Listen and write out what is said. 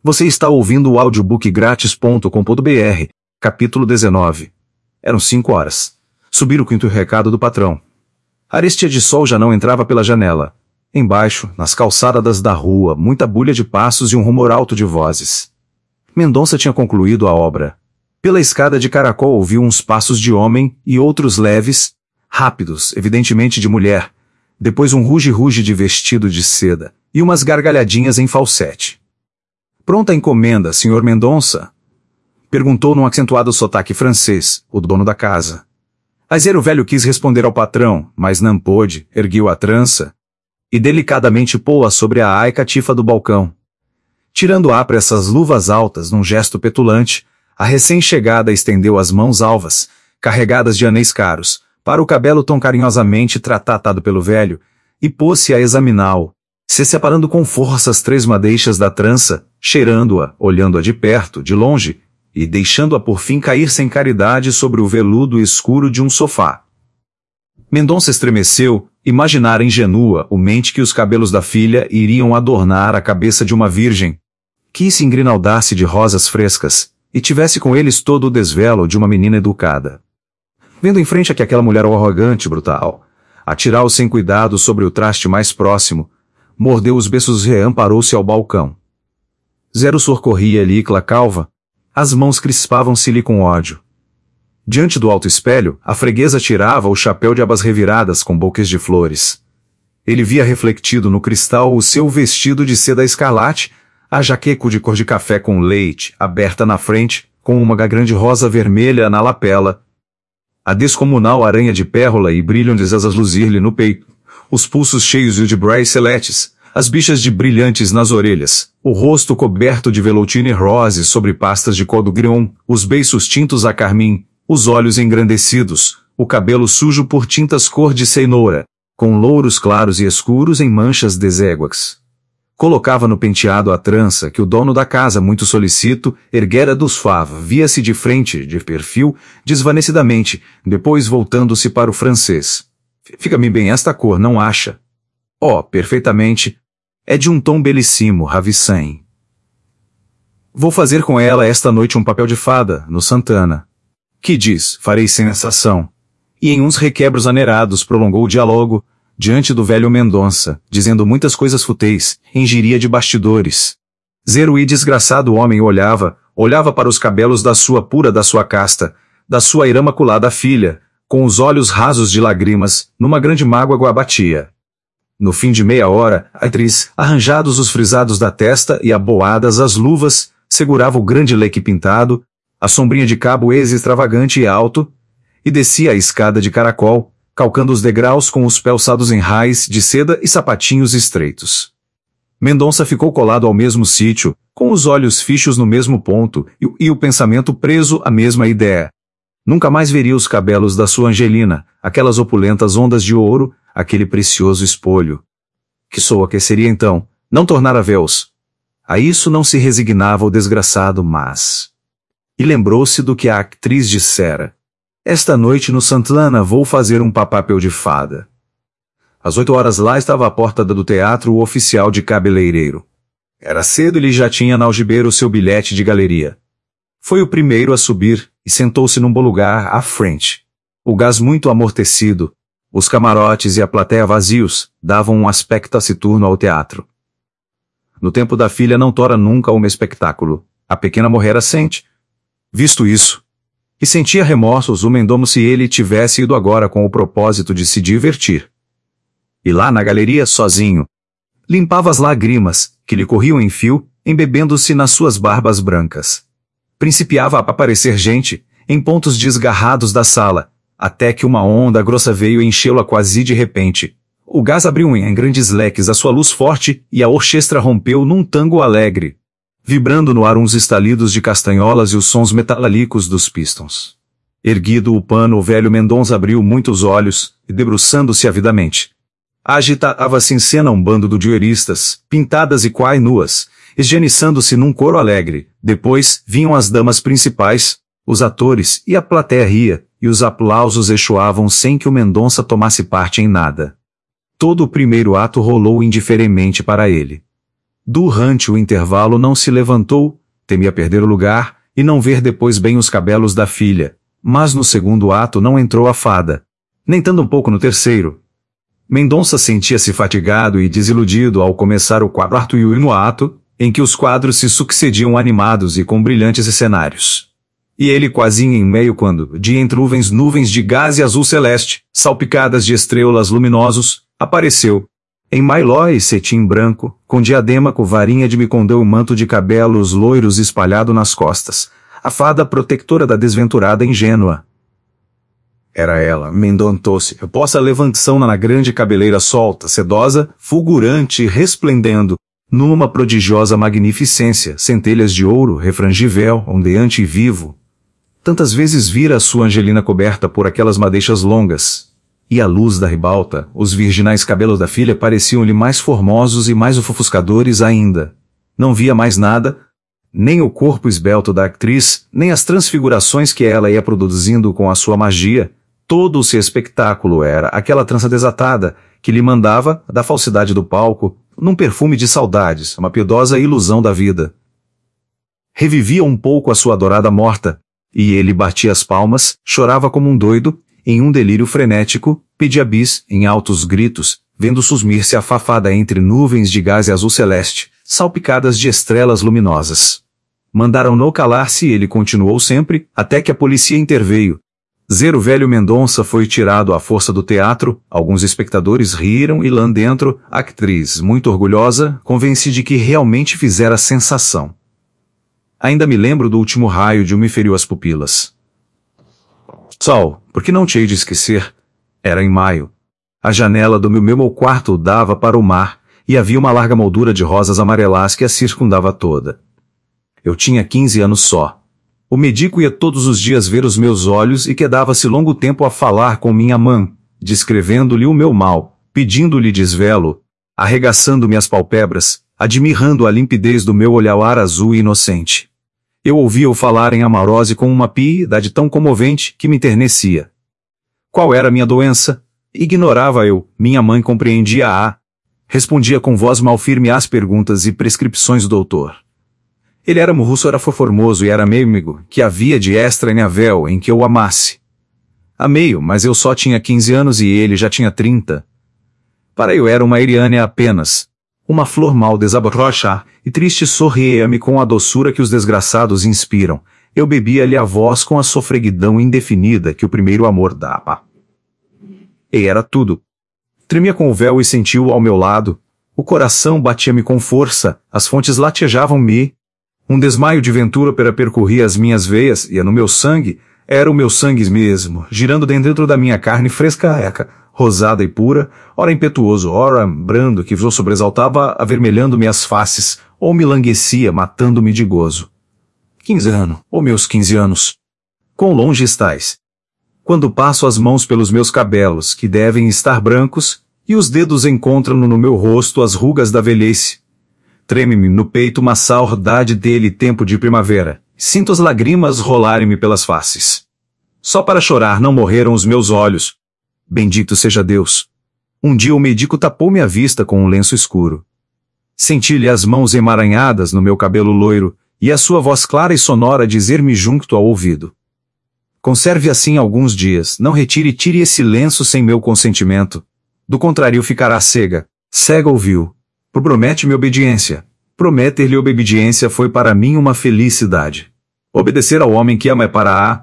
Você está ouvindo o audiobookgratis.com.br, capítulo 19. Eram 5 horas. Subir o quinto recado do patrão. A arestia de sol já não entrava pela janela. Embaixo, nas calçadas da rua, muita bulha de passos e um rumor alto de vozes. Mendonça tinha concluído a obra. Pela escada de caracol ouviu uns passos de homem e outros leves, rápidos, evidentemente de mulher. Depois um ruge-ruge de vestido de seda e umas gargalhadinhas em falsete. Pronta a encomenda, Sr. Mendonça? Perguntou num acentuado sotaque francês, o dono da casa. Azeiro velho quis responder ao patrão, mas não pôde, ergueu a trança e delicadamente pô-a sobre a ai catifa do balcão. Tirando à pressa as luvas altas num gesto petulante, a recém-chegada estendeu as mãos alvas, carregadas de anéis caros, para o cabelo tão carinhosamente tratado pelo velho, e pôs-se a examiná-o, se separando com força as 3 madeixas da trança, cheirando-a, olhando-a de perto, de longe, e deixando-a por fim cair sem caridade sobre o veludo escuro de um sofá. Mendonça estremeceu, imaginara ingenua o mente que os cabelos da filha iriam adornar a cabeça de uma virgem, que se engrinaldasse de rosas frescas, e tivesse com eles todo o desvelo de uma menina educada. Vendo em frente aquela mulher arrogante e brutal, atirá-o sem cuidado sobre o traste mais próximo, mordeu os beiços e amparou-se ao balcão. Zero sorcorria-lhe calva, as mãos crispavam-se-lhe com ódio. Diante do alto espelho, a freguesa tirava o chapéu de abas reviradas com bouquês de flores. Ele via refletido no cristal o seu vestido de seda escarlate, a jaqueco de cor de café com leite, aberta na frente, com uma grande rosa vermelha na lapela, a descomunal aranha de pérola e brilhantes asas luzir-lhe no peito, os pulsos cheios de braceletes, as bichas de brilhantes nas orelhas, o rosto coberto de veloutine rose sobre pastas de codo grion, os beiços tintos a carmim, os olhos engrandecidos, o cabelo sujo por tintas cor de cenoura, com louros claros e escuros em manchas deséguas. Colocava no penteado a trança que o dono da casa, muito solicito, erguera dos fava, via-se de frente, de perfil, desvanecidamente, depois voltando-se para o francês. Fica-me bem esta cor, não acha? Oh, perfeitamente. É de um tom belíssimo, ravissant. Vou fazer com ela esta noite um papel de fada, no Santana. Que diz, farei sensação. E em uns requebros aneirados prolongou o diálogo, diante do velho Mendonça, dizendo muitas coisas fúteis, em gíria de bastidores. Zero e desgraçado homem olhava para os cabelos da sua pura, da sua casta, da sua iraculada filha, com os olhos rasos de lágrimas, numa grande mágoa abatia. No fim de meia hora, a atriz, arranjados os frisados da testa e aboadas as luvas, segurava o grande leque pintado, a sombrinha de cabo extravagante e alto, e descia a escada de caracol, calcando os degraus com os pelçados em raiz de seda e sapatinhos estreitos. Mendonça ficou colado ao mesmo sítio, com os olhos fixos no mesmo ponto e o pensamento preso à mesma ideia. Nunca mais veria os cabelos da sua Angelina, aquelas opulentas ondas de ouro, aquele precioso espolho. Que soa que seria então, não tornar a véus. A isso não se resignava o desgraçado, mas... E lembrou-se do que a atriz dissera. Esta noite no Santana vou fazer um papel de fada. Às 8 horas lá estava à porta do teatro o oficial de cabeleireiro. Era cedo e ele já tinha na algibeira o seu bilhete de galeria. Foi o primeiro a subir e sentou-se num bom lugar à frente. O gás muito amortecido, os camarotes e a plateia vazios, davam um aspecto taciturno ao teatro. No tempo da filha não tora nunca um espetáculo. A pequena morrera sente. Visto isso, e sentia remorsos o mendomo se ele tivesse ido agora com o propósito de se divertir. E lá na galeria, sozinho, limpava as lágrimas, que lhe corriam em fio, embebendo-se nas suas barbas brancas. Principiava a aparecer gente, em pontos desgarrados da sala, até que uma onda grossa veio enchê-la quase de repente. O gás abriu em grandes leques a sua luz forte e a orquestra rompeu num tango alegre, vibrando no ar uns estalidos de castanholas e os sons metálicos dos pistões. Erguido o pano, o velho Mendonça abriu muitos olhos, e debruçando-se avidamente. Agitava-se em cena um bando de duelistas, pintadas e quai nuas, esganiçando-se num coro alegre. Depois, vinham as damas principais, os atores, e a plateia ria, e os aplausos echoavam sem que o Mendonça tomasse parte em nada. Todo o primeiro ato rolou indiferentemente para ele. Durante o intervalo não se levantou, temia perder o lugar e não ver depois bem os cabelos da filha, mas no segundo ato não entrou a fada, nem tampouco no terceiro. Mendonça sentia-se fatigado e desiludido ao começar o quarto e o ato, em que os quadros se sucediam animados e com brilhantes cenários. E ele quase em meio quando, de entre nuvens de gás e azul celeste, salpicadas de estrelas luminosos, apareceu, em mailó e cetim branco, com diadema com varinha de micondão e manto de cabelos loiros espalhado nas costas, a fada protectora da desventurada ingênua. Era ela, Mendonça, posta levantação na grande cabeleira solta, sedosa, fulgurante e resplendendo, numa prodigiosa magnificência, centelhas de ouro, refrangivel, ondeante e vivo. Tantas vezes vira a sua Angelina coberta por aquelas madeixas longas, e à luz da ribalta, os virginais cabelos da filha pareciam-lhe mais formosos e mais ofuscadores ainda. Não via mais nada, nem o corpo esbelto da atriz, nem as transfigurações que ela ia produzindo com a sua magia. Todo o seu espectáculo era aquela trança desatada, que lhe mandava, da falsidade do palco, num perfume de saudades, uma piedosa ilusão da vida. Revivia um pouco a sua adorada morta, e ele batia as palmas, chorava como um doido, em um delírio frenético, pedia bis, em altos gritos, vendo sumir-se a fafada entre nuvens de gás e azul celeste, salpicadas de estrelas luminosas. Mandaram-no calar-se e ele continuou sempre, até que a polícia interveio. O velho Mendonça foi tirado à força do teatro, alguns espectadores riram e lá dentro, a atriz, muito orgulhosa, convence de que realmente fizera sensação. Ainda me lembro do último raio de me feriu as pupilas. Sol, porque não te hei de esquecer, era em maio. A janela do meu quarto dava para o mar, e havia uma larga moldura de rosas amarelas que a circundava toda. Eu tinha 15 anos só. O médico ia todos os dias ver os meus olhos e quedava-se longo tempo a falar com minha mãe, descrevendo-lhe o meu mal, pedindo-lhe desvelo, arregaçando-me as palpebras, admirando a limpidez do meu olhar azul e inocente. Eu ouvia-o falar em Amarose com uma piedade tão comovente que me enternecia. Qual era a minha doença? Ignorava eu, minha mãe compreendia-a. Respondia com voz mal firme às perguntas e prescrições do doutor. Ele era russo, era formoso e era meigo, que havia de extra navel em que eu o amasse. Amei-o, mas eu só tinha 15 anos e ele já tinha 30. Para eu era uma Iriane apenas. Uma flor mal desabrocha, e triste sorria-me com a doçura que os desgraçados inspiram. Eu bebia-lhe a voz com a sofreguidão indefinida que o primeiro amor dá. E era tudo. Tremia com o véu e sentiu-o ao meu lado. O coração batia-me com força, as fontes latejavam-me. Um desmaio de ventura percorria as minhas veias, e no meu sangue, era o meu sangue mesmo, girando dentro da minha carne fresca, rosada e pura, ora impetuoso, ora brando, que sobresaltava avermelhando-me as faces, ou me languecia, matando-me de gozo. 15 anos, meus 15 anos. Quão longe estais? Quando passo as mãos pelos meus cabelos, que devem estar brancos, e os dedos encontram no meu rosto as rugas da velhice. Treme-me no peito uma saudade dele tempo de primavera. Sinto as lágrimas rolarem-me pelas faces. Só para chorar não morreram os meus olhos. Bendito seja Deus. Um dia o médico tapou-me a vista com um lenço escuro. Senti-lhe as mãos emaranhadas no meu cabelo loiro, e a sua voz clara e sonora dizer-me junto ao ouvido. Conserve assim alguns dias, não retire e tire esse lenço sem meu consentimento. Do contrário ficará cega. Cega ouviu. Promete-me obediência. Prometer-lhe obediência foi para mim uma felicidade. Obedecer ao homem que ama é para